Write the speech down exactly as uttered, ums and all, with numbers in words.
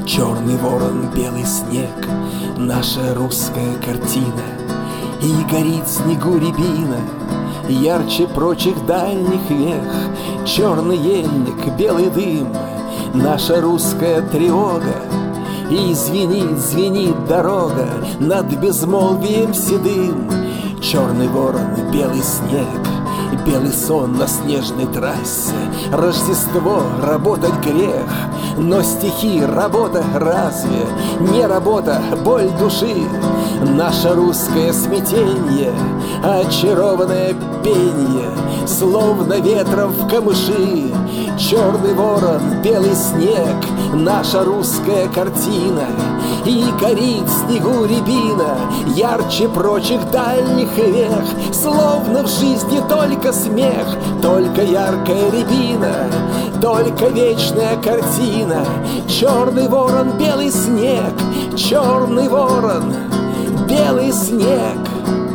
Черный ворон, белый снег, наша русская картина. И горит в снегу рябина ярче прочих дальних вех. Черный ельник, белый дым, наша русская тревога. И звенит, звенит дорога над безмолвием седым. Черный ворон, белый снег, белый сон на снежной трассе. Рождество, работать грех, но стихи — работа разве? Не работа, боль души, наше русское смятенье, очарованное пенье, словно ветром в камыши. Черный ворон, белый снег, наша русская картина. И горит в снегу рябина ярче прочих дальних вех. Словно в жизни только смех, только яркая рябина, только вечная картина. Черный ворон, белый снег, черный ворон, белый снег.